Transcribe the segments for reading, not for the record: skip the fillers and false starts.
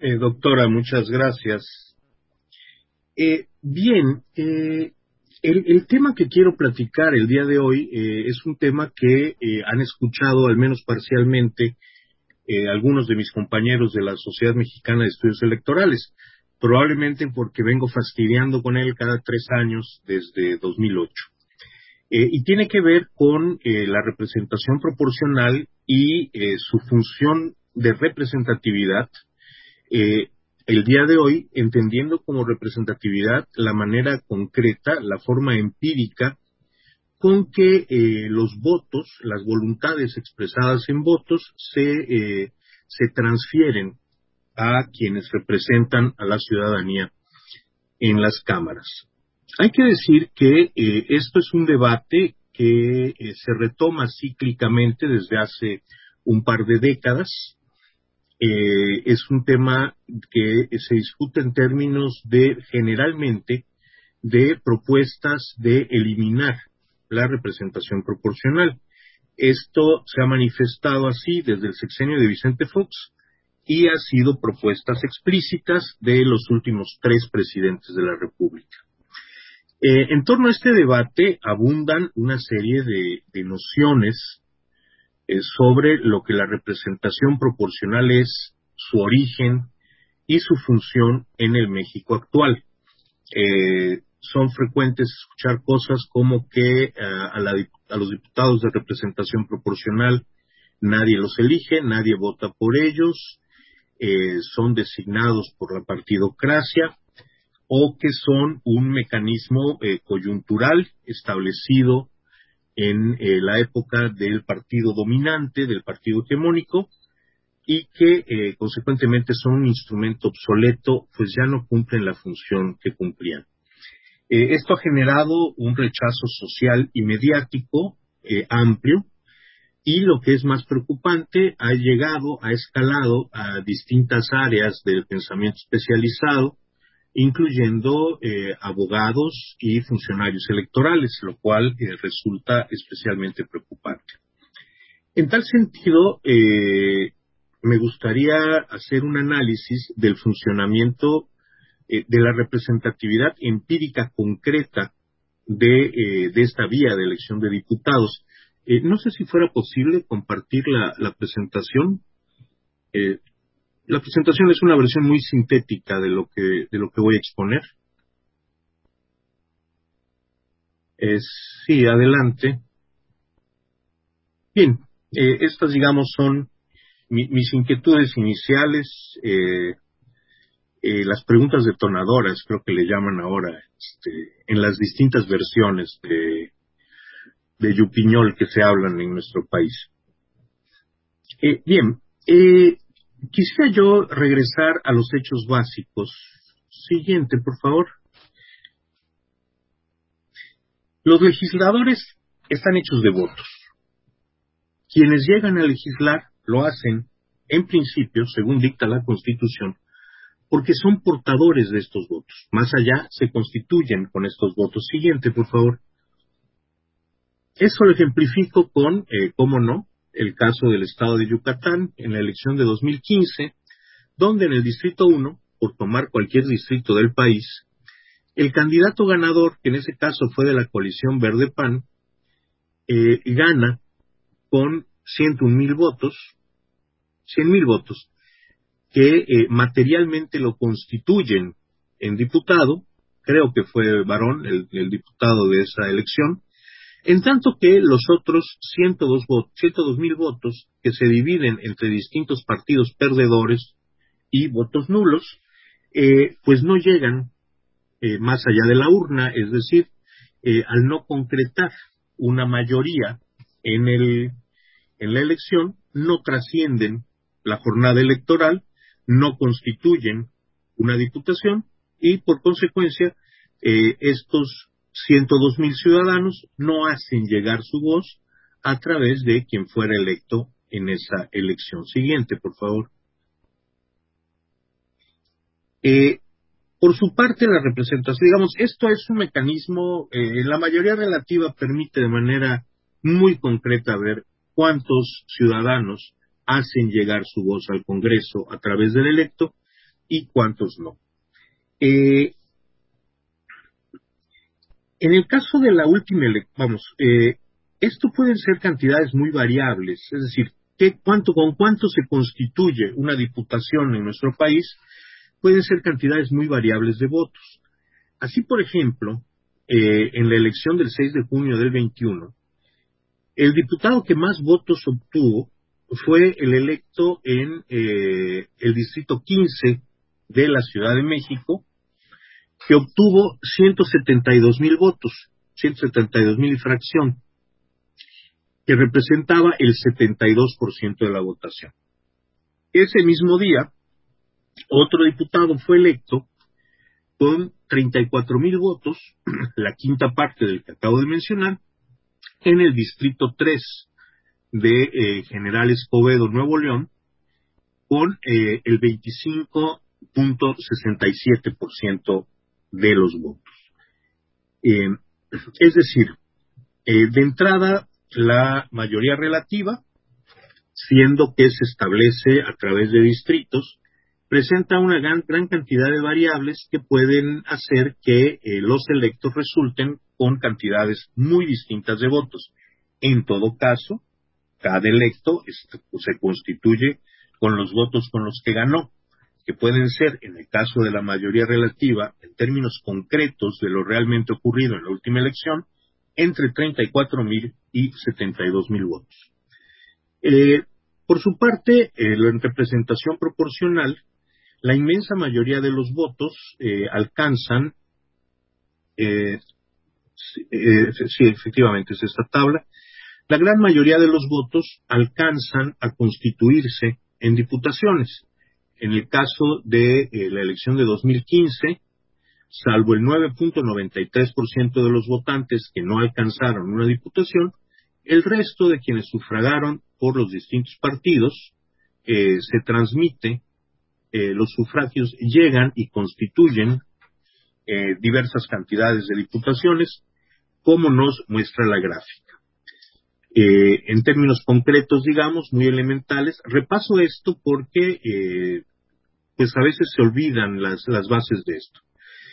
Doctora, muchas gracias. Bien, el tema que quiero platicar el día de hoy es un tema que han escuchado, al menos parcialmente, algunos de mis compañeros de la Sociedad Mexicana de Estudios Electorales, probablemente porque vengo fastidiando con él cada 3 años desde 2008. Y tiene que ver con la representación proporcional y su función de representatividad. eh, el día de hoy, entendiendo como representatividad la manera concreta, la forma empírica con que los votos, las voluntades expresadas en votos, se transfieren a quienes representan a la ciudadanía en las cámaras. Hay que decir que esto es un debate que se retoma cíclicamente desde hace un par de décadas. Es un tema que se discute en términos de, generalmente, de propuestas de eliminar la representación proporcional. Esto se ha manifestado así desde el sexenio de Vicente Fox y ha sido propuestas explícitas de los últimos 3 presidentes de la República. En torno a este debate abundan una serie de nociones sobre lo que la representación proporcional es, su origen y su función en el México actual. Son frecuentes escuchar cosas como que a los diputados de representación proporcional nadie los elige, nadie vota por ellos, son designados por la partidocracia, o que son un mecanismo coyuntural establecido en la época del partido dominante, del partido hegemónico, y que consecuentemente son un instrumento obsoleto, pues ya no cumplen la función que cumplían. Esto ha generado un rechazo social y mediático amplio, y lo que es más preocupante, ha escalado a distintas áreas del pensamiento especializado, incluyendo abogados y funcionarios electorales, lo cual resulta especialmente preocupante. En tal sentido, me gustaría hacer un análisis del funcionamiento de la representatividad empírica concreta de esta vía de elección de diputados. No sé si fuera posible compartir la presentación. La presentación es una versión muy sintética de lo que voy a exponer. Sí, adelante. Bien, estas, digamos, son mis inquietudes iniciales, las preguntas detonadoras, creo que le llaman ahora, en las distintas versiones de Yupiñol que se hablan en nuestro país. Bien, quisiera yo regresar a los hechos básicos. Siguiente, por favor. Los legisladores están hechos de votos. Quienes llegan a legislar lo hacen, en principio, según dicta la Constitución, porque son portadores de estos votos. Más allá, se constituyen con estos votos. Siguiente, por favor. Eso lo ejemplifico con, cómo no, el caso del estado de Yucatán en la elección de 2015, donde en el Distrito 1, por tomar cualquier distrito del país, el candidato ganador, que en ese caso fue de la coalición Verde PAN, gana con 101,000 votos, 100,000 votos, que materialmente lo constituyen en diputado. Creo que fue varón el diputado de esa elección, en tanto que los otros 102,000 votos, que se dividen entre distintos partidos perdedores y votos nulos, pues no llegan más allá de la urna, es decir, al no concretar una mayoría en la elección, no trascienden la jornada electoral, no constituyen una diputación y, por consecuencia, estos 102,000 ciudadanos no hacen llegar su voz a través de quien fuera electo en esa elección. Siguiente, por favor. Por su parte, la representación, digamos, esto es un mecanismo, la mayoría relativa permite de manera muy concreta ver cuántos ciudadanos hacen llegar su voz al Congreso a través del electo, y cuántos no. En el caso de la última elección, esto pueden ser cantidades muy variables, es decir, con cuánto se constituye una diputación en nuestro país, pueden ser cantidades muy variables de votos. Así, por ejemplo, en la elección del 6 de junio del 21, el diputado que más votos obtuvo fue el electo en el distrito 15 de la Ciudad de México, que obtuvo 172,000 votos, 172,000 y fracción, que representaba el 72% de la votación. Ese mismo día, otro diputado fue electo con 34,000 votos, la quinta parte del que acabo de mencionar, en el distrito 3 de General Escobedo, Nuevo León, con el 25,67% de los votos. Es decir, de entrada, la mayoría relativa, siendo que se establece a través de distritos, presenta una gran cantidad de variables que pueden hacer que los electos resulten con cantidades muy distintas de votos. En todo caso, cada electo se constituye con los votos con los que ganó, que pueden ser, en el caso de la mayoría relativa, en términos concretos de lo realmente ocurrido en la última elección, entre 34,000 y 72,000 votos. Por su parte, en representación proporcional, la inmensa mayoría de los votos alcanzan, sí, efectivamente es esta tabla, la gran mayoría de los votos alcanzan a constituirse en diputaciones. En el caso de la elección de 2015, salvo el 9,93% de los votantes que no alcanzaron una diputación, el resto de quienes sufragaron por los distintos partidos, se transmite, los sufragios llegan y constituyen diversas cantidades de diputaciones, como nos muestra la gráfica. En términos concretos, digamos, muy elementales, repaso esto porque pues a veces se olvidan las bases de esto.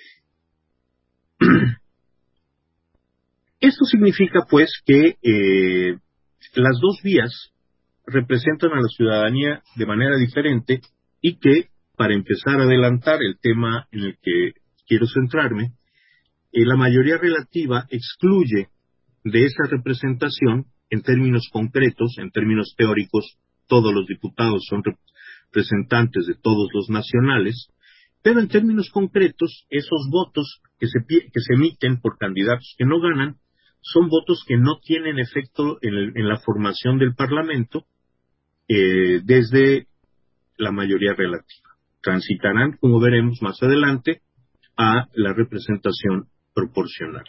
Esto significa, pues, que las dos vías representan a la ciudadanía de manera diferente y que, para empezar a adelantar el tema en el que quiero centrarme, la mayoría relativa excluye de esa representación, en términos concretos, en términos teóricos, todos los diputados son representantes de todos los nacionales, pero en términos concretos, esos votos que se emiten por candidatos que no ganan son votos que no tienen efecto en la formación del Parlamento desde la mayoría relativa. Transitarán, como veremos más adelante, a la representación proporcional.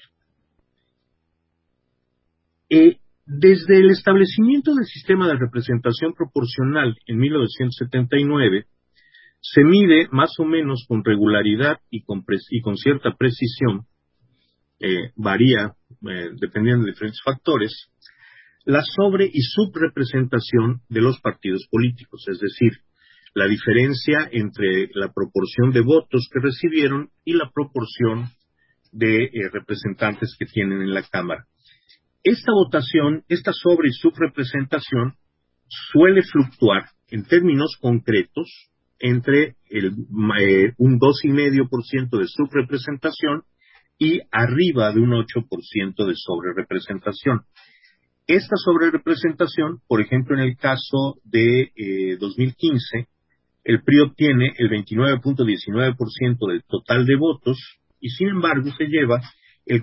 Desde el establecimiento del sistema de representación proporcional en 1979, se mide más o menos con regularidad y con cierta precisión, varía dependiendo de diferentes factores, la sobre- y subrepresentación de los partidos políticos, es decir, la diferencia entre la proporción de votos que recibieron y la proporción de representantes que tienen en la Cámara. Esta votación, esta sobre- y subrepresentación, suele fluctuar en términos concretos entre un 2,5% de subrepresentación y arriba de un 8% de sobrerepresentación. Esta sobrerepresentación, por ejemplo, en el caso de 2015, el PRI obtiene el 29,19% del total de votos y, sin embargo, se lleva el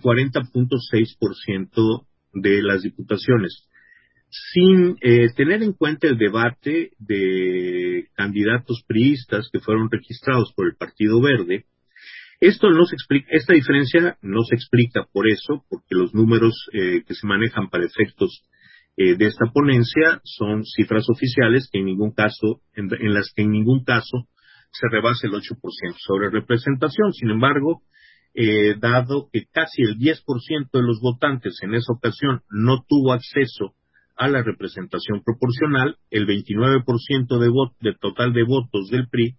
40,6% de las diputaciones, sin tener en cuenta el debate de candidatos priistas que fueron registrados por el Partido Verde. Esta diferencia no se explica por eso, porque los números que se manejan para efectos de esta ponencia son cifras oficiales que en las que en ningún caso se rebasa el 8% sobre representación. Sin embargo, dado que casi el 10% de los votantes en esa ocasión no tuvo acceso a la representación proporcional, el 29% del total de votos del PRI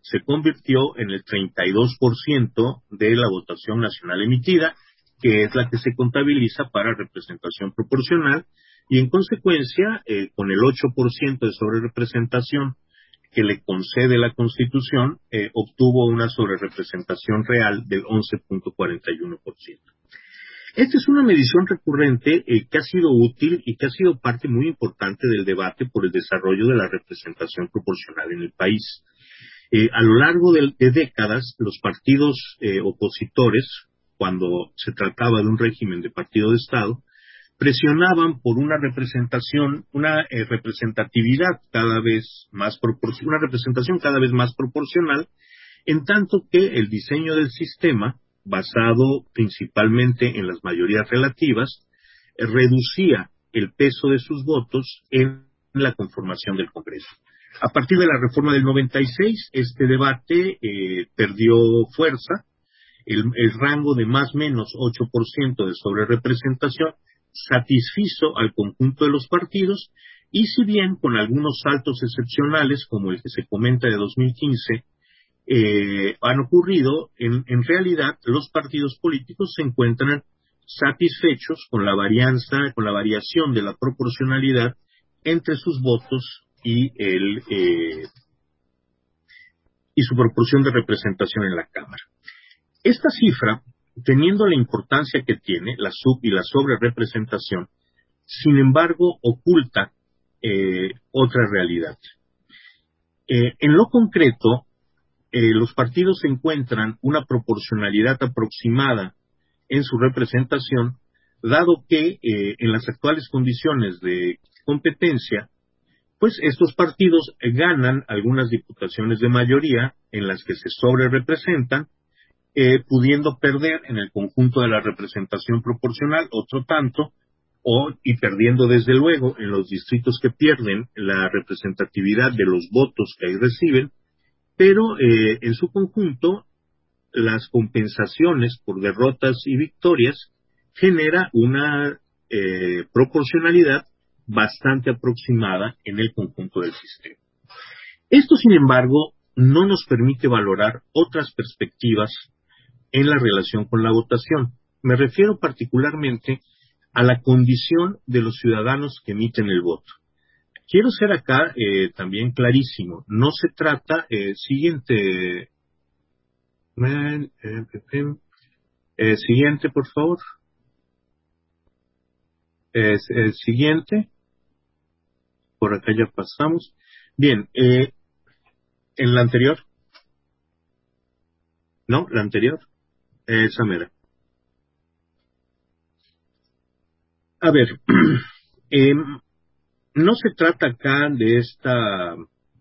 se convirtió en el 32% de la votación nacional emitida, que es la que se contabiliza para representación proporcional, y en consecuencia, con el 8% de sobrerepresentación que le concede la Constitución, obtuvo una sobrerepresentación real del 11.41%. Esta es una medición recurrente que ha sido útil y que ha sido parte muy importante del debate por el desarrollo de la representación proporcional en el país. A lo largo de décadas, los partidos opositores, cuando se trataba de un régimen de partido de Estado, presionaban por una representación, una representatividad cada vez más una representación cada vez más proporcional, en tanto que el diseño del sistema, basado principalmente en las mayorías relativas, reducía el peso de sus votos en la conformación del Congreso. A partir de la reforma del 96, este debate perdió fuerza. El rango de más o menos 8% de sobrerepresentación satisfizo al conjunto de los partidos, y si bien con algunos saltos excepcionales, como el que se comenta de 2015, han ocurrido, en realidad los partidos políticos se encuentran satisfechos con la variación de la proporcionalidad entre sus votos y su proporción de representación en la Cámara. Esta cifra, teniendo la importancia que tiene, la sobrerepresentación, sin embargo, oculta otra realidad. En lo concreto, los partidos encuentran una proporcionalidad aproximada en su representación, dado que en las actuales condiciones de competencia, pues estos partidos ganan algunas diputaciones de mayoría en las que se sobrerepresentan, pudiendo perder en el conjunto de la representación proporcional otro tanto, y perdiendo desde luego en los distritos que pierden la representatividad de los votos que ahí reciben, pero en su conjunto las compensaciones por derrotas y victorias genera una proporcionalidad bastante aproximada en el conjunto del sistema. Esto, sin embargo, no nos permite valorar otras perspectivas en la relación con la votación. Me refiero particularmente a la condición de los ciudadanos que emiten el voto. Quiero ser acá también clarísimo. No se trata, siguiente, por favor. Siguiente. Por acá ya pasamos. Bien, en la anterior. No, la anterior. Esa mera. A ver, no se trata acá de esta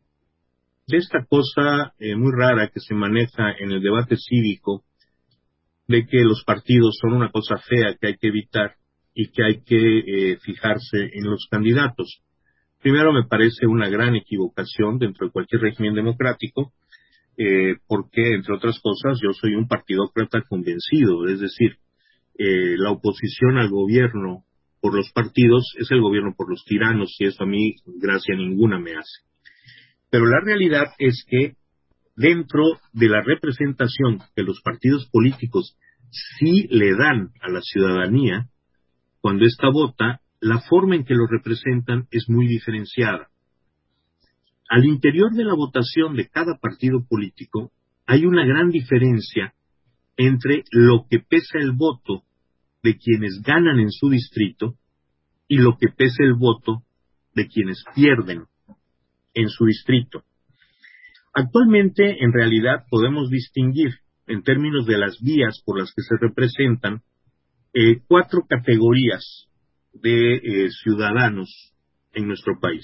cosa muy rara que se maneja en el debate cívico, de que los partidos son una cosa fea que hay que evitar y que hay que fijarse en los candidatos. Primero, me parece una gran equivocación dentro de cualquier régimen democrático, porque, entre otras cosas, yo soy un partidócrata convencido, es decir, la oposición al gobierno por los partidos es el gobierno por los tiranos, y eso a mí gracia ninguna me hace. Pero la realidad es que dentro de la representación que los partidos políticos sí le dan a la ciudadanía, cuando ésta vota, la forma en que lo representan es muy diferenciada. Al interior de la votación de cada partido político hay una gran diferencia entre lo que pesa el voto de quienes ganan en su distrito y lo que pesa el voto de quienes pierden en su distrito. Actualmente, en realidad, podemos distinguir, en términos de las vías por las que se representan, 4 categorías de ciudadanos en nuestro país.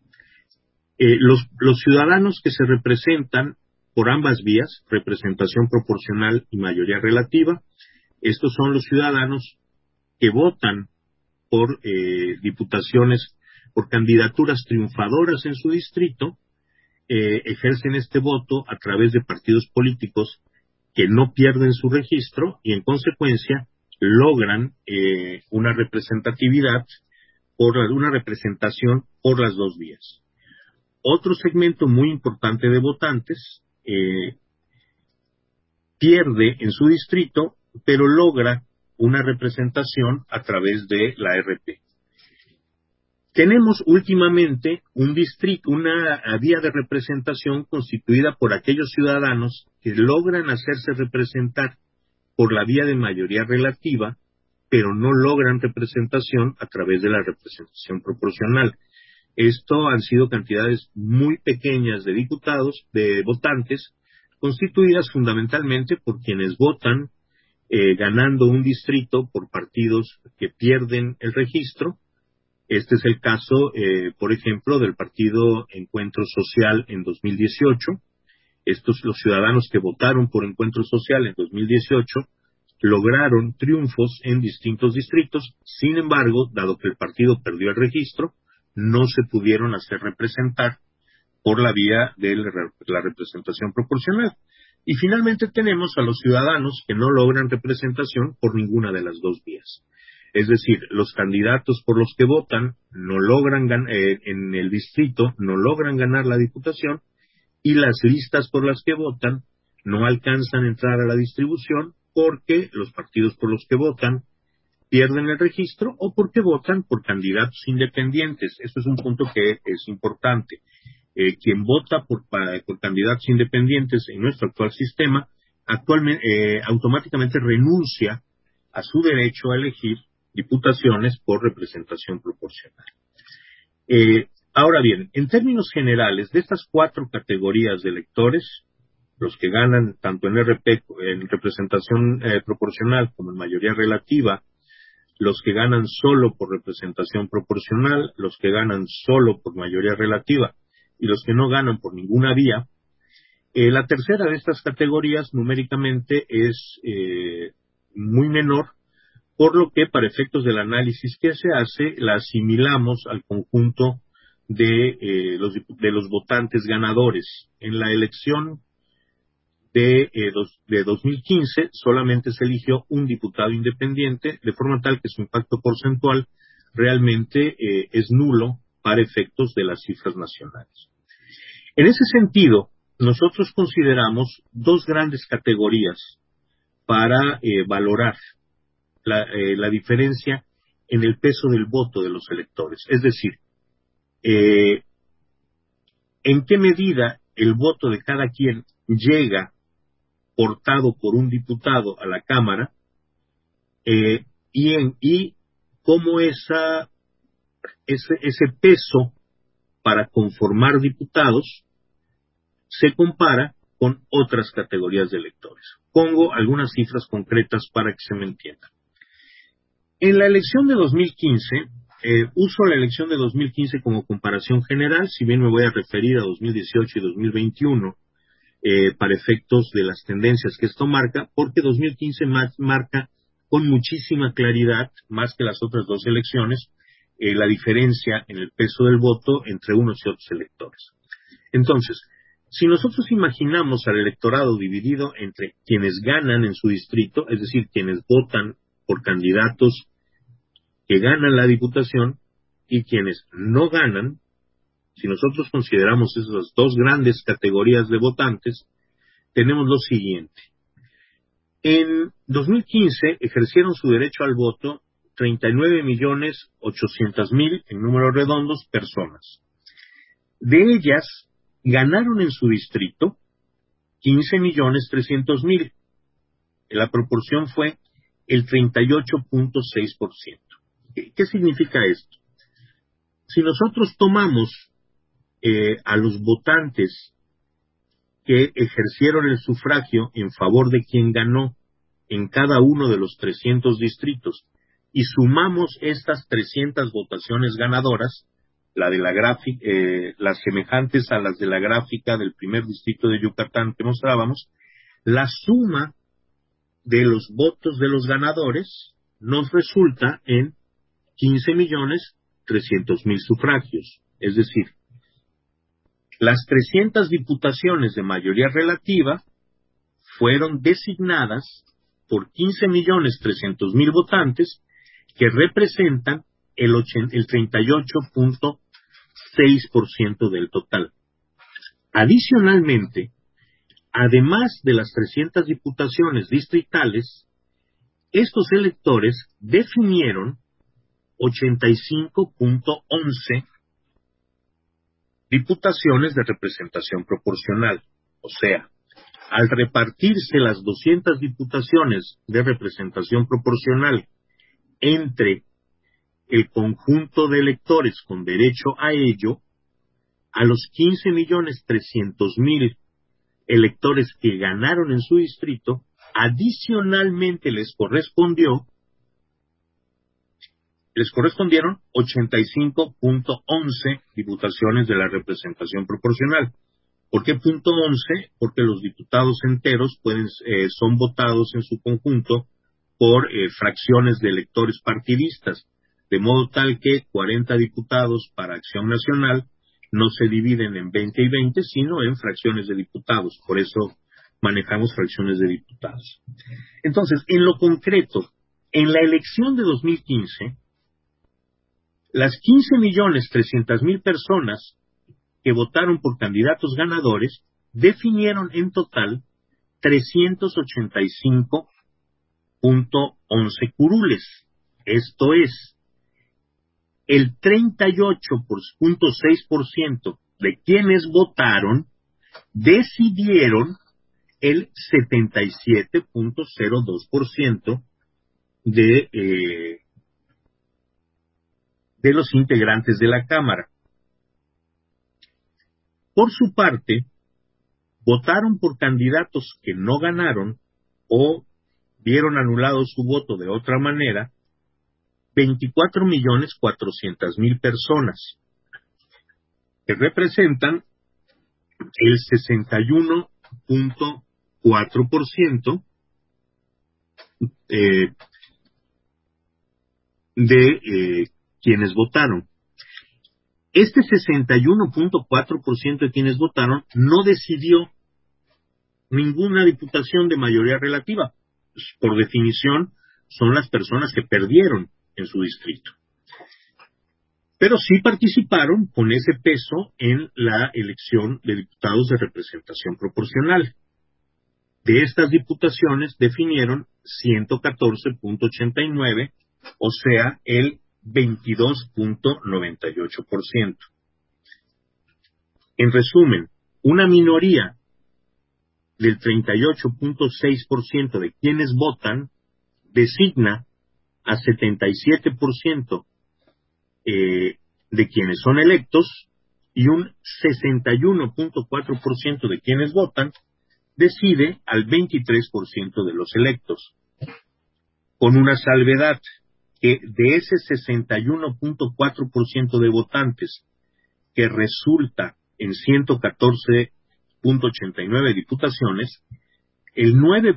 Los ciudadanos que se representan por ambas vías, representación proporcional y mayoría relativa, estos son los ciudadanos que votan por diputaciones, por candidaturas triunfadoras en su distrito, ejercen este voto a través de partidos políticos que no pierden su registro y en consecuencia logran una representatividad, una representación por las dos vías. Otro segmento muy importante de votantes pierde en su distrito, pero logra una representación a través de la RP. Tenemos últimamente un distrito, una vía de representación constituida por aquellos ciudadanos que logran hacerse representar por la vía de mayoría relativa, pero no logran representación a través de la representación proporcional. Esto han sido cantidades muy pequeñas de diputados, de votantes, constituidas fundamentalmente por quienes votan ganando un distrito por partidos que pierden el registro. Este es el caso, por ejemplo, del partido Encuentro Social en 2018. Los ciudadanos que votaron por Encuentro Social en 2018 lograron triunfos en distintos distritos. Sin embargo, dado que el partido perdió el registro, no se pudieron hacer representar por la vía de la representación proporcional. Y finalmente tenemos a los ciudadanos que no logran representación por ninguna de las dos vías. Es decir, los candidatos por los que votan no logran en el distrito, no logran ganar la diputación, y las listas por las que votan no alcanzan a entrar a la distribución porque los partidos por los que votan pierden el registro o porque votan por candidatos independientes. Eso es un punto que es importante. Quien vota por candidatos independientes en nuestro actual sistema, automáticamente renuncia a su derecho a elegir diputaciones por representación proporcional. Ahora bien, en términos generales, de estas 4 categorías de electores, los que ganan tanto en RP, en representación proporcional como en mayoría relativa, los que ganan solo por representación proporcional, los que ganan solo por mayoría relativa y los que no ganan por ninguna vía, la tercera de estas categorías numéricamente es muy menor, por lo que para efectos del análisis que se hace la asimilamos al conjunto de los votantes ganadores. En la elección de 2015 solamente se eligió un diputado independiente, de forma tal que su impacto porcentual realmente es nulo para efectos de las cifras nacionales. En ese sentido, nosotros consideramos 2 grandes categorías para valorar la diferencia en el peso del voto de los electores. Es decir, en qué medida el voto de cada quien llega portado por un diputado a la Cámara, y cómo ese peso para conformar diputados se compara con otras categorías de electores. Pongo algunas cifras concretas para que se me entienda. En la elección de 2015, uso la elección de 2015 como comparación general, si bien me voy a referir a 2018 y 2021, para efectos de las tendencias que esto marca, porque 2015 marca con muchísima claridad, más que las otras 2 elecciones, la diferencia en el peso del voto entre unos y otros electores. Entonces, si nosotros imaginamos al electorado dividido entre quienes ganan en su distrito, es decir, quienes votan por candidatos que ganan la diputación, y quienes no ganan, si nosotros consideramos esas 2 grandes categorías de votantes, tenemos lo siguiente. En 2015 ejercieron su derecho al voto 39.800.000, en números redondos, personas. De ellas, ganaron en su distrito 15.300.000. La proporción fue el 38.6%. ¿Qué significa esto? Si nosotros tomamos a los votantes que ejercieron el sufragio en favor de quien ganó en cada uno de los 300 distritos y sumamos estas 300 votaciones ganadoras, las semejantes a las de la gráfica del primer distrito de Yucatán que mostrábamos, la suma de los votos de los ganadores nos resulta en 15.300.000 sufragios. Es decir, las 300 diputaciones de mayoría relativa fueron designadas por 15.300.000 votantes que representan el 38.6% del total. Adicionalmente, además de las 300 diputaciones distritales, estos electores definieron 85.11 diputaciones de representación proporcional. O sea, al repartirse las 200 diputaciones de representación proporcional entre el conjunto de electores con derecho a ello, a los 15.300.000 electores que ganaron en su distrito, adicionalmente les correspondieron 85.11 diputaciones de la representación proporcional. ¿Por qué punto 11? Porque los diputados enteros son votados en su conjunto por fracciones de electores partidistas, de modo tal que 40 diputados para Acción Nacional no se dividen en 20 y 20, sino en fracciones de diputados. Por eso manejamos fracciones de diputados. Entonces, en lo concreto, en la elección de 2015, las 15.300.000 personas que votaron por candidatos ganadores definieron en total 385.11 curules. Esto es, el 38.6% de quienes votaron decidieron el 77.02% de los integrantes de la Cámara. Por su parte, votaron por candidatos que no ganaron o vieron anulado su voto de otra manera 24.400.000 personas, que representan el 61.4% de quienes votaron. Este 61.4% de quienes votaron no decidió ninguna diputación de mayoría relativa. Por definición, son las personas que perdieron en su distrito. Pero sí participaron con ese peso en la elección de diputados de representación proporcional. De estas diputaciones definieron 114.89, o sea, el 22.98%. En resumen, una minoría del 38.6% de quienes votan designa a 77% de quienes son electos, y un 61.4% de quienes votan decide al 23% de los electos. Con una salvedad, que de ese 61.4% de votantes que resulta en 114.89 diputaciones, el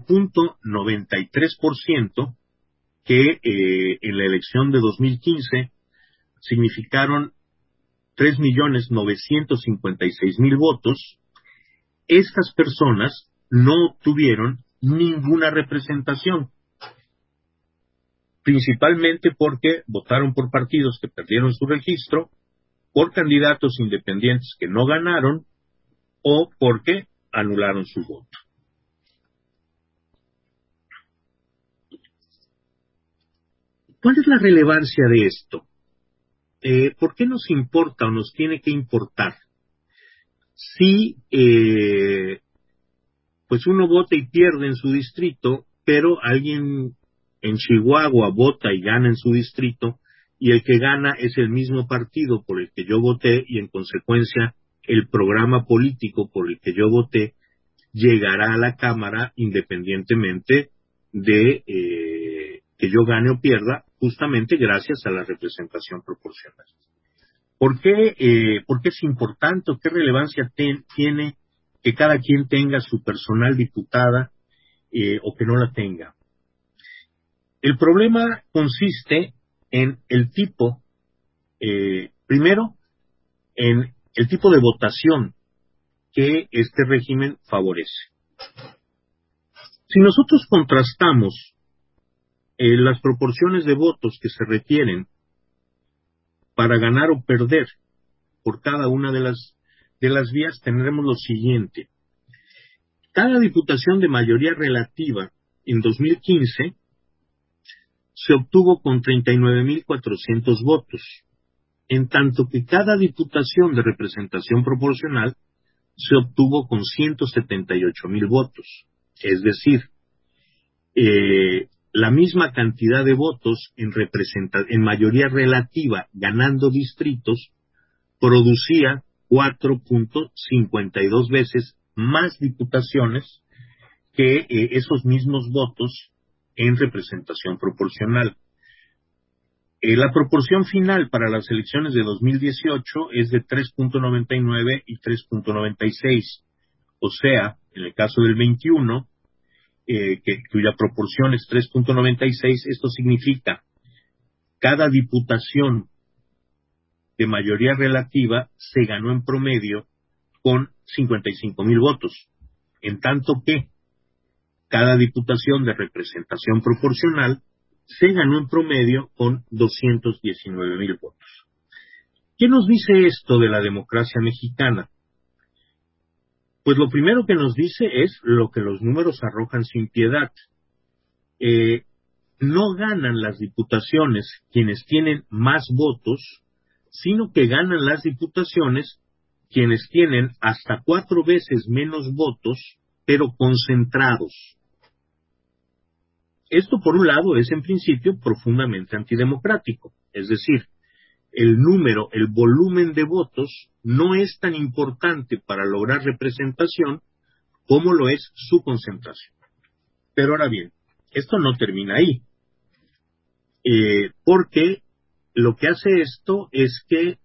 9.93% que en la elección de 2015 significaron 3.956.000 votos, estas personas no obtuvieron ninguna representación, principalmente porque votaron por partidos que perdieron su registro, por candidatos independientes que no ganaron, o porque anularon su voto. ¿Cuál es la relevancia de esto? ¿Por qué nos importa o nos tiene que importar? Si pues uno vota y pierde en su distrito, pero alguien en Chihuahua vota y gana en su distrito, y el que gana es el mismo partido por el que yo voté, y en consecuencia el programa político por el que yo voté llegará a la Cámara independientemente de que yo gane o pierda, justamente gracias a la representación proporcional. ¿Por qué es importante o qué relevancia tiene que cada quien tenga su personal diputada o que no la tenga? El problema consiste en el tipo, primero, en el tipo de votación que este régimen favorece. Si nosotros contrastamos las proporciones de votos que se requieren para ganar o perder por cada una de las vías, tendremos lo siguiente. Cada diputación de mayoría relativa en 2015 se obtuvo con 39.400 votos, en tanto que cada diputación de representación proporcional se obtuvo con 178.000 votos. Es decir, la misma cantidad de votos en mayoría relativa ganando distritos producía 4.52 veces más diputaciones que esos mismos votos en representación proporcional. La proporción final para las elecciones de 2018 es de 3.99 y 3.96. O sea, en el caso del 21, cuya proporción es 3.96, esto significa cada diputación de mayoría relativa se ganó en promedio con 55.000 votos, en tanto que cada diputación de representación proporcional se ganó en promedio con 219.000 votos. ¿Qué nos dice esto de la democracia mexicana? Pues lo primero que nos dice es lo que los números arrojan sin piedad. No ganan las diputaciones quienes tienen más votos, sino que ganan las diputaciones quienes tienen hasta 4 veces menos votos, pero concentrados. Esto, por un lado, es en principio profundamente antidemocrático, es decir, el volumen de votos no es tan importante para lograr representación como lo es su concentración. Pero ahora bien, esto no termina ahí, porque lo que hace esto es que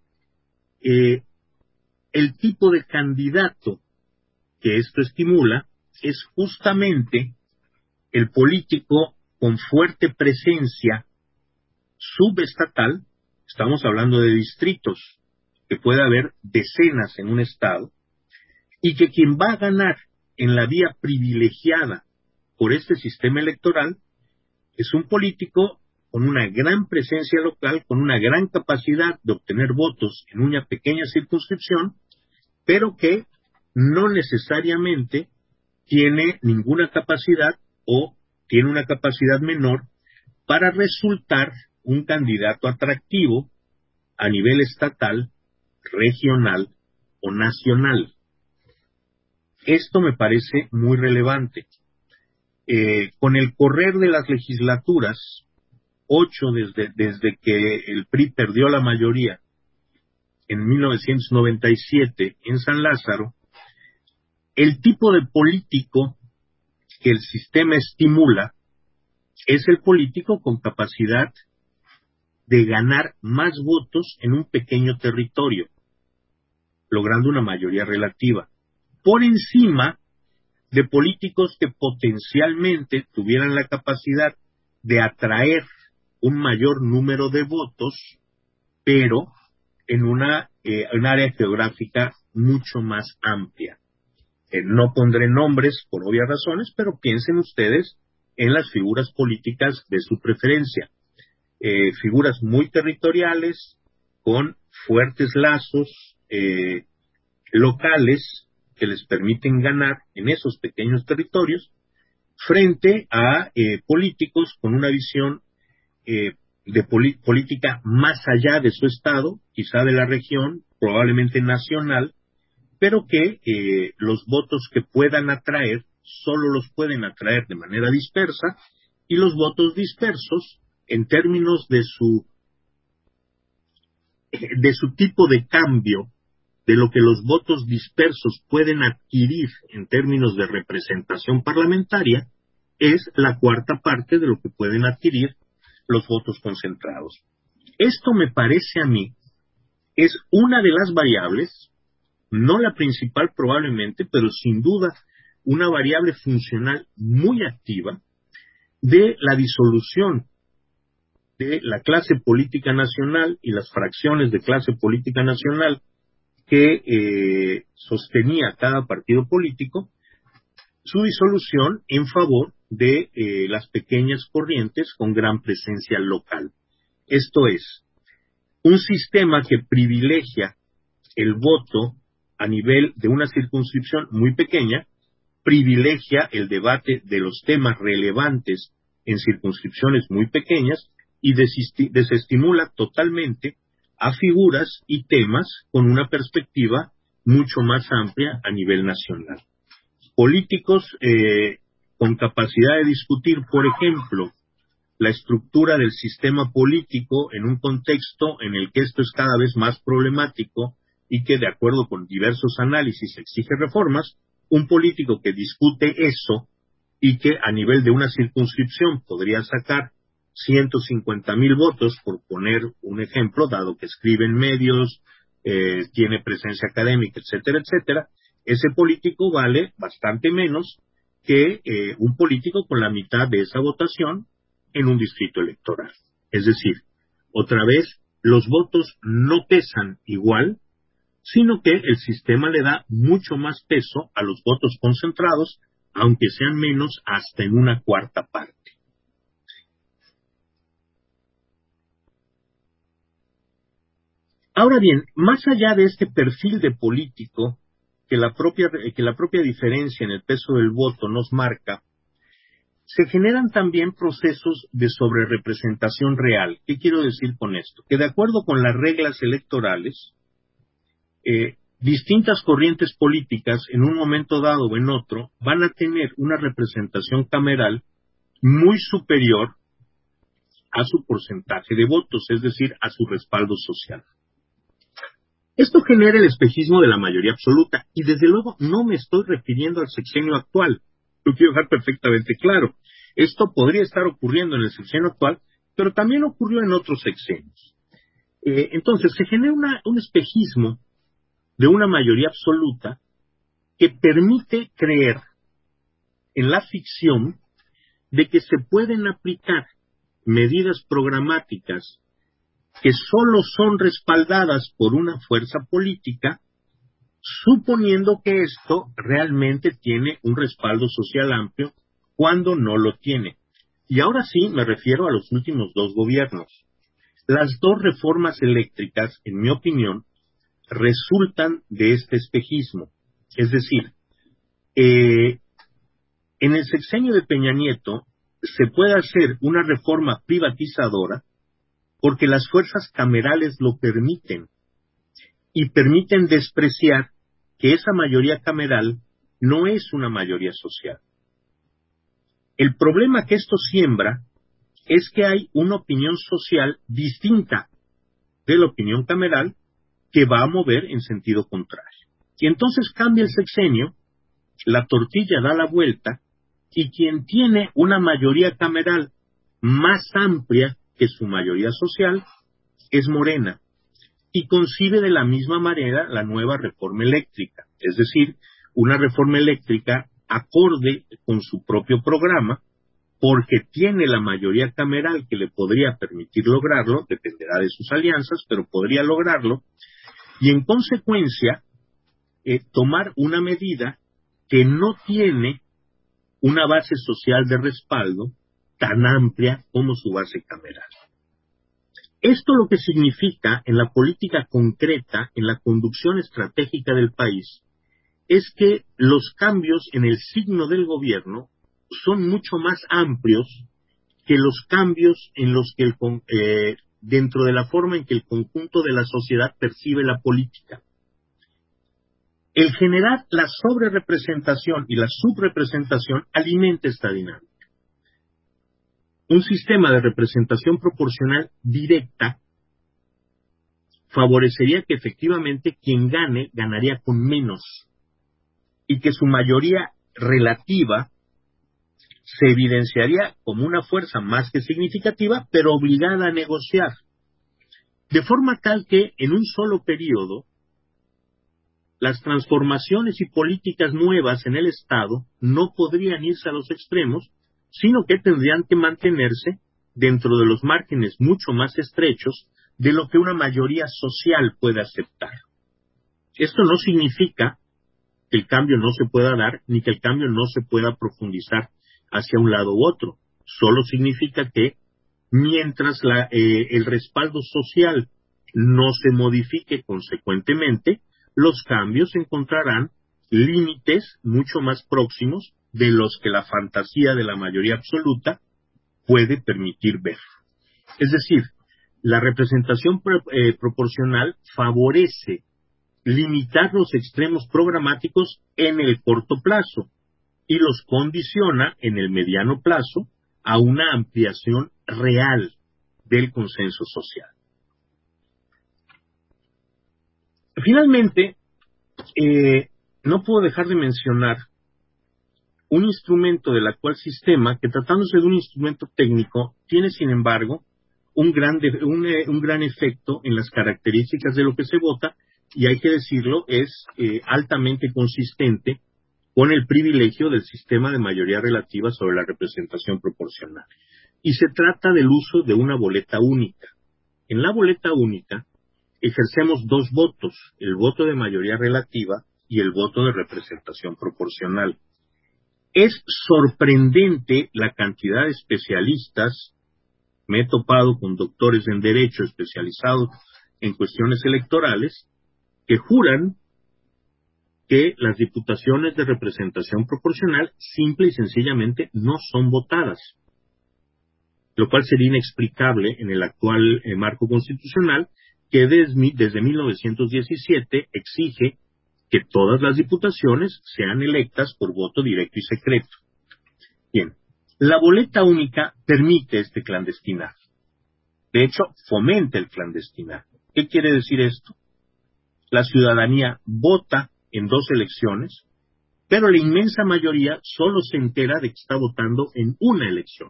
el tipo de candidato que esto estimula es justamente el político con fuerte presencia subestatal. Estamos hablando de distritos, que puede haber decenas en un estado, y que quien va a ganar en la vía privilegiada por este sistema electoral es un político con una gran presencia local, con una gran capacidad de obtener votos en una pequeña circunscripción, pero que no necesariamente tiene ninguna capacidad o tiene una capacidad menor para resultar un candidato atractivo a nivel estatal, regional o nacional. Esto me parece muy relevante. Con el correr de las legislaturas, 8 desde que el PRI perdió la mayoría en 1997 en San Lázaro, el tipo de político que el sistema estimula es el político con capacidad de ganar más votos en un pequeño territorio, logrando una mayoría relativa, por encima de políticos que potencialmente tuvieran la capacidad de atraer un mayor número de votos, pero en un área geográfica mucho más amplia. No pondré nombres por obvias razones, pero piensen ustedes en las figuras políticas de su preferencia. Figuras muy territoriales, con fuertes lazos locales que les permiten ganar en esos pequeños territorios, frente a políticos con una visión de política más allá de su estado, quizá de la región, probablemente nacional, pero que los votos que puedan atraer solo los pueden atraer de manera dispersa, y los votos dispersos, en términos de su tipo de cambio, de lo que los votos dispersos pueden adquirir en términos de representación parlamentaria, es la cuarta parte de lo que pueden adquirir los votos concentrados. Esto me parece a mí es una de las variables, no la principal probablemente, pero sin duda una variable funcional muy activa de la disolución de la clase política nacional y las fracciones de clase política nacional que sostenía cada partido político, su disolución en favor de las pequeñas corrientes con gran presencia local. Esto es, un sistema que privilegia el voto a nivel de una circunscripción muy pequeña privilegia el debate de los temas relevantes en circunscripciones muy pequeñas y desestimula totalmente a figuras y temas con una perspectiva mucho más amplia a nivel nacional. Políticos con capacidad de discutir, por ejemplo, la estructura del sistema político en un contexto en el que esto es cada vez más problemático y que, de acuerdo con diversos análisis, exige reformas. Un político que discute eso y que a nivel de una circunscripción podría sacar 150,000 votos, por poner un ejemplo, dado que escribe en medios, tiene presencia académica, etcétera, etcétera, ese político vale bastante menos que un político con la mitad de esa votación en un distrito electoral. Es decir, otra vez, los votos no pesan igual, sino que el sistema le da mucho más peso a los votos concentrados, aunque sean menos hasta en una cuarta parte. Ahora bien, más allá de este perfil de político que la propia diferencia en el peso del voto nos marca, se generan también procesos de sobrerepresentación real. ¿Qué quiero decir con esto? Que de acuerdo con las reglas electorales, distintas corrientes políticas en un momento dado o en otro van a tener una representación cameral muy superior a su porcentaje de votos, es decir, a su respaldo social. Esto genera el espejismo de la mayoría absoluta, y desde luego no me estoy refiriendo al sexenio actual. Lo quiero dejar perfectamente claro. Esto podría estar ocurriendo en el sexenio actual, pero también ocurrió en otros sexenios. Entonces, se genera un espejismo de una mayoría absoluta que permite creer en la ficción de que se pueden aplicar medidas programáticas que solo son respaldadas por una fuerza política, suponiendo que esto realmente tiene un respaldo social amplio, cuando no lo tiene. Y ahora sí me refiero a los últimos dos gobiernos. Las dos reformas eléctricas, en mi opinión, resultan de este espejismo. Es decir, en el sexenio de Peña Nieto se puede hacer una reforma privatizadora porque las fuerzas camerales lo permiten, y permiten despreciar que esa mayoría cameral no es una mayoría social. El problema que esto siembra es que hay una opinión social distinta de la opinión cameral que va a mover en sentido contrario. Y entonces cambia el sexenio, la tortilla da la vuelta, y quien tiene una mayoría cameral más amplia que su mayoría social es Morena, y concibe de la misma manera la nueva reforma eléctrica, es decir, una reforma eléctrica acorde con su propio programa, porque tiene la mayoría cameral que le podría permitir lograrlo, dependerá de sus alianzas, pero podría lograrlo, y en consecuencia tomar una medida que no tiene una base social de respaldo tan amplia como su base cameral. Esto lo que significa en la política concreta, en la conducción estratégica del país, es que los cambios en el signo del gobierno son mucho más amplios que los cambios en los que dentro de la forma en que el conjunto de la sociedad percibe la política. El generar la sobrerepresentación y la subrepresentación alimenta esta dinámica. Un sistema de representación proporcional directa favorecería que efectivamente quien gane, ganaría con menos, y que su mayoría relativa se evidenciaría como una fuerza más que significativa, pero obligada a negociar. De forma tal que, en un solo periodo, las transformaciones y políticas nuevas en el Estado no podrían irse a los extremos, sino que tendrían que mantenerse dentro de los márgenes mucho más estrechos de lo que una mayoría social puede aceptar. Esto no significa que el cambio no se pueda dar, ni que el cambio no se pueda profundizar hacia un lado u otro. Solo significa que mientras el respaldo social no se modifique consecuentemente, los cambios encontrarán límites mucho más próximos de los que la fantasía de la mayoría absoluta puede permitir ver. Es decir, la representación proporcional favorece limitar los extremos programáticos en el corto plazo y los condiciona en el mediano plazo a una ampliación real del consenso social. Finalmente, no puedo dejar de mencionar un instrumento del actual sistema que, tratándose de un instrumento técnico, tiene, sin embargo, un gran efecto en las características de lo que se vota, y hay que decirlo, es altamente consistente con el privilegio del sistema de mayoría relativa sobre la representación proporcional. Y se trata del uso de una boleta única. En la boleta única ejercemos dos votos, el voto de mayoría relativa y el voto de representación proporcional. Es sorprendente la cantidad de especialistas, me he topado con doctores en Derecho especializados en cuestiones electorales, que juran que las diputaciones de representación proporcional simple y sencillamente no son votadas, lo cual sería inexplicable en el actual marco constitucional, que desde 1917 exige que todas las diputaciones sean electas por voto directo y secreto. Bien, la boleta única permite este clandestinaje. De hecho, fomenta el clandestinaje. ¿Qué quiere decir esto? La ciudadanía vota en dos elecciones, pero la inmensa mayoría solo se entera de que está votando en una elección.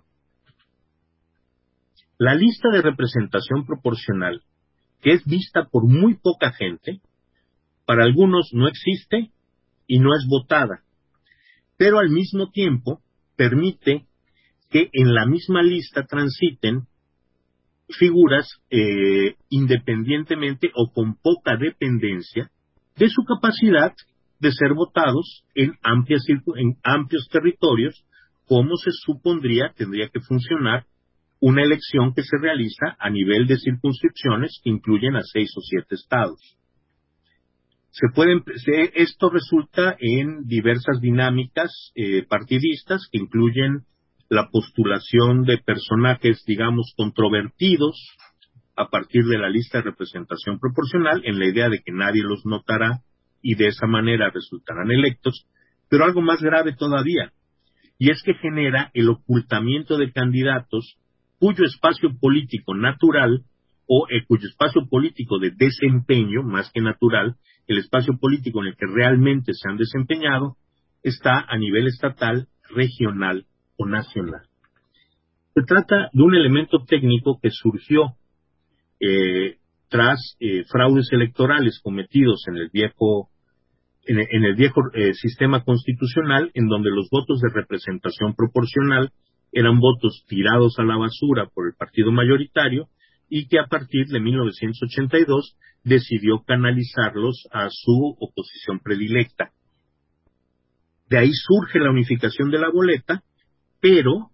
La lista de representación proporcional, que es vista por muy poca gente, para algunos no existe y no es votada, pero al mismo tiempo permite que en la misma lista transiten figuras independientemente o con poca dependencia de su capacidad de ser votados en amplios territorios, como se supondría tendría que funcionar una elección que se realiza a nivel de circunscripciones que incluyen a 6 o 7 estados. Esto resulta en diversas dinámicas partidistas que incluyen la postulación de personajes, digamos, controvertidos a partir de la lista de representación proporcional, en la idea de que nadie los notará y de esa manera resultarán electos, pero algo más grave todavía, y es que genera el ocultamiento de candidatos cuyo espacio político natural o cuyo espacio político de desempeño, más que natural, el espacio político en el que realmente se han desempeñado, está a nivel estatal, regional o nacional. Se trata de un elemento técnico que surgió tras fraudes electorales cometidos en el viejo sistema constitucional, en donde los votos de representación proporcional eran votos tirados a la basura por el partido mayoritario y que a partir de 1982 decidió canalizarlos a su oposición predilecta. De ahí surge la unificación de la boleta, pero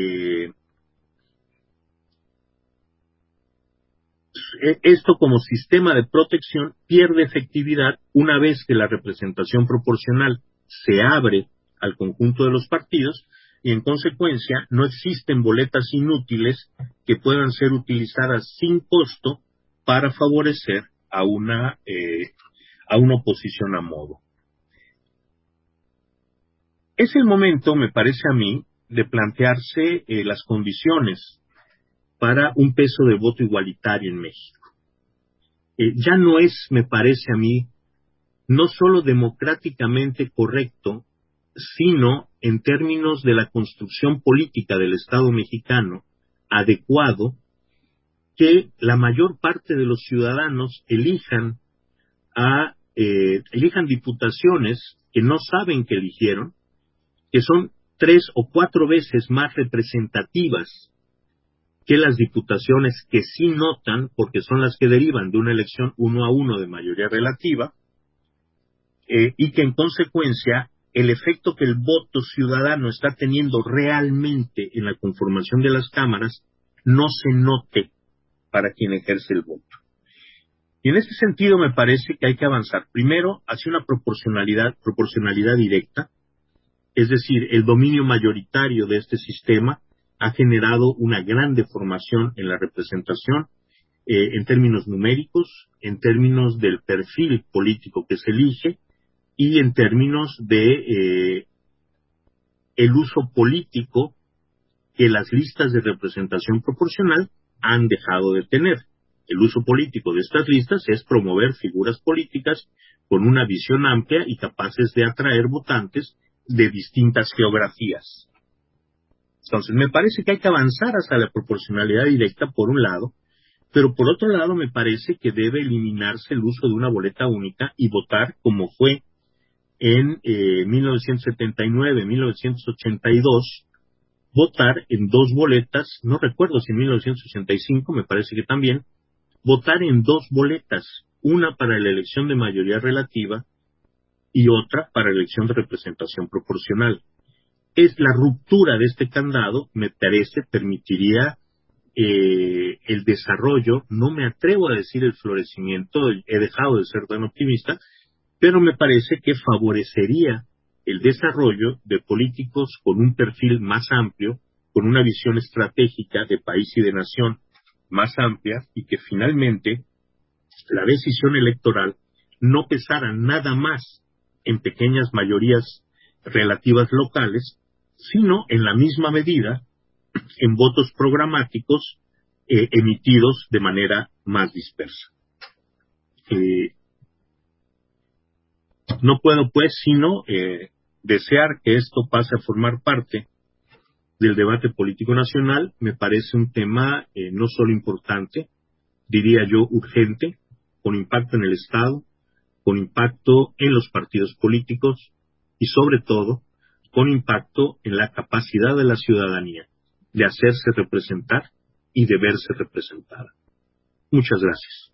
esto como sistema de protección pierde efectividad una vez que la representación proporcional se abre al conjunto de los partidos y en consecuencia no existen boletas inútiles que puedan ser utilizadas sin costo para favorecer a una oposición a modo. Es el momento, me parece a mí, de plantearse las condiciones para un peso de voto igualitario en México. Ya no es, me parece a mí, no solo democráticamente correcto, sino en términos de la construcción política del Estado mexicano, adecuado, que la mayor parte de los ciudadanos elijan diputaciones que no saben que eligieron, que son 3 o 4 veces más representativas que las diputaciones que sí notan, porque son las que derivan de una elección 1 a 1 de mayoría relativa, y que en consecuencia el efecto que el voto ciudadano está teniendo realmente en la conformación de las cámaras no se note para quien ejerce el voto. Y en ese sentido me parece que hay que avanzar primero hacia una proporcionalidad directa, es decir, el dominio mayoritario de este sistema ha generado una gran deformación en la representación, en términos numéricos, en términos del perfil político que se elige y en términos de el uso político que las listas de representación proporcional han dejado de tener. El uso político de estas listas es promover figuras políticas con una visión amplia y capaces de atraer votantes de distintas geografías. Entonces, me parece que hay que avanzar hacia la proporcionalidad directa, por un lado, pero por otro lado me parece que debe eliminarse el uso de una boleta única y votar como fue en 1979, 1982, votar en dos boletas, no recuerdo si en 1985, me parece que también, votar en dos boletas, una para la elección de mayoría relativa y otra para la elección de representación proporcional. Es la ruptura de este candado, me parece, permitiría el desarrollo, no me atrevo a decir el florecimiento, he dejado de ser tan optimista, pero me parece que favorecería el desarrollo de políticos con un perfil más amplio, con una visión estratégica de país y de nación más amplia, y que finalmente la decisión electoral no pesara nada más en pequeñas mayorías relativas locales, sino en la misma medida en votos programáticos emitidos de manera más dispersa. No puedo, pues, sino desear que esto pase a formar parte del debate político nacional. Me parece un tema no solo importante, diría yo urgente, con impacto en el Estado, con impacto en los partidos políticos y, sobre todo, con impacto en la capacidad de la ciudadanía de hacerse representar y de verse representada. Muchas gracias.